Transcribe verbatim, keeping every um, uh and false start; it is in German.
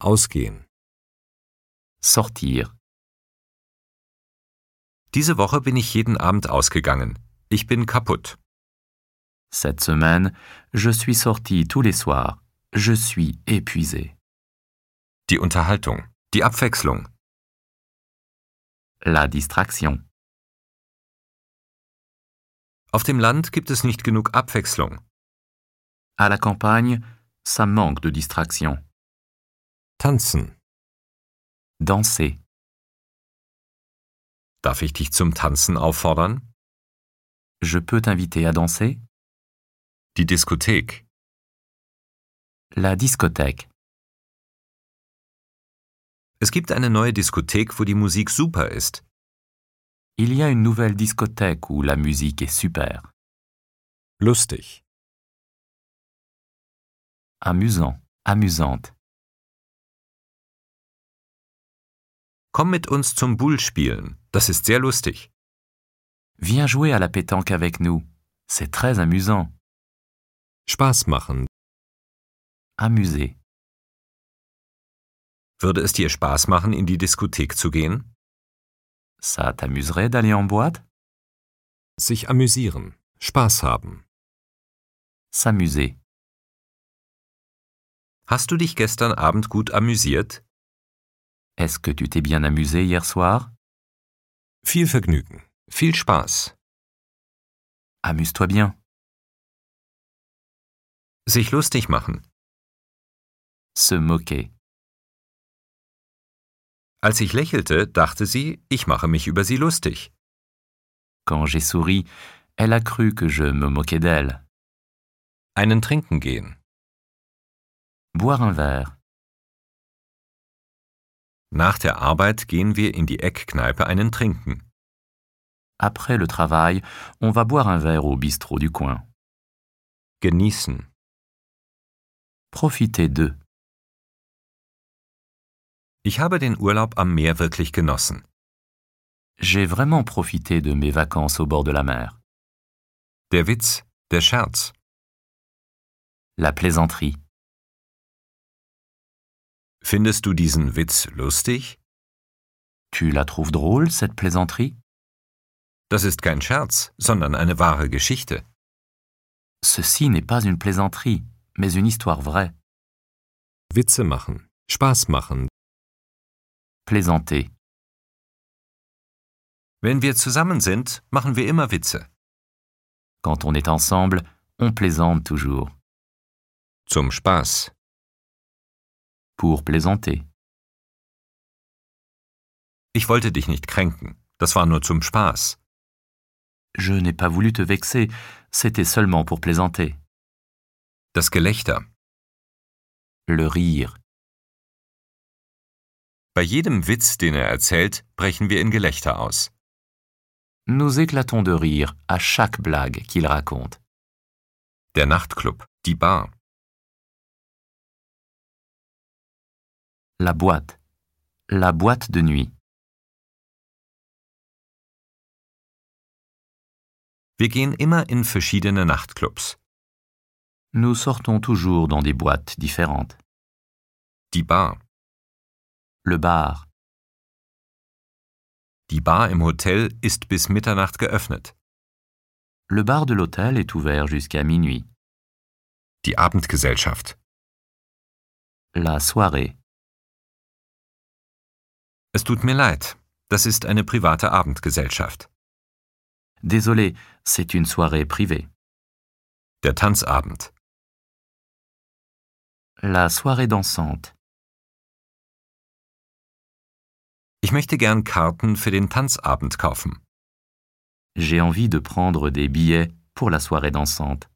Ausgehen. Sortir. Diese Woche bin ich jeden Abend ausgegangen. Ich bin kaputt. Cette semaine, je suis sorti tous les soirs. Je suis épuisé. Die Unterhaltung. Die Abwechslung. La distraction. Auf dem Land gibt es nicht genug Abwechslung. À la campagne, ça manque de distraction. Tanzen. Danser. Darf ich dich zum Tanzen auffordern? Je peux t'inviter à danser? Die Diskothek. La discothèque. Es gibt eine neue Diskothek, wo die Musik super ist. Il y a une nouvelle discothèque où la musique est super. Lustig. Amusant, amusante. Komm mit uns zum Boule spielen. Das ist sehr lustig. Viens jouer à la pétanque avec nous. C'est très amusant. Spaß machen. Amuser. Würde es dir Spaß machen, in die Diskothek zu gehen? Ça t'amuserait d'aller en boîte? Sich amüsieren. Spaß haben. S'amuser. Hast du dich gestern Abend gut amüsiert? Est-ce que tu t'es bien amusé hier soir? Viel Vergnügen. Viel Spaß. Amuse-toi bien. Sich lustig machen. Se moquer. Als ich lächelte, dachte sie, ich mache mich über sie lustig. Quand j'ai souri, elle a cru que je me moquais d'elle. Einen trinken gehen. Boire un verre. Nach der Arbeit gehen wir in die Eckkneipe einen trinken. Après le travail, on va boire un verre au bistrot du coin. Genießen. Profiter d'eux. Ich habe den Urlaub am Meer wirklich genossen. J'ai vraiment profité de mes vacances au bord de la mer. Der Witz, der Scherz. La plaisanterie. Findest du diesen Witz lustig? Tu la trouves drôle, cette plaisanterie? Das ist kein Scherz, sondern eine wahre Geschichte. Ceci n'est pas une plaisanterie, mais une histoire vraie. Witze machen. Spaß machen. Plaisanter. Wenn wir zusammen sind, machen wir immer Witze. Quand on est ensemble, on plaisante toujours. Zum Spaß. Pour plaisanter. Ich wollte dich nicht kränken. Das war nur zum Spaß. Je n'ai pas voulu te vexer, c'était seulement pour plaisanter. Das Gelächter. Le rire. Bei jedem Witz, den er erzählt, brechen wir in Gelächter aus. Nous éclatons de rire à chaque blague qu'il raconte. Der Nachtclub, die Bar. La boîte. La boîte de nuit. Wir gehen immer in verschiedene Nachtclubs. Nous sortons toujours dans des boîtes différentes. Die Bar. Le bar. Die Bar im Hotel ist bis Mitternacht geöffnet. Le bar de l'hôtel est ouvert jusqu'à minuit. Die Abendgesellschaft. La soirée. Es tut mir leid, das ist eine private Abendgesellschaft. Désolé, c'est une soirée privée. Der Tanzabend. La soirée dansante. Ich möchte gern Karten für den Tanzabend kaufen. J'ai envie de prendre des billets pour la soirée dansante.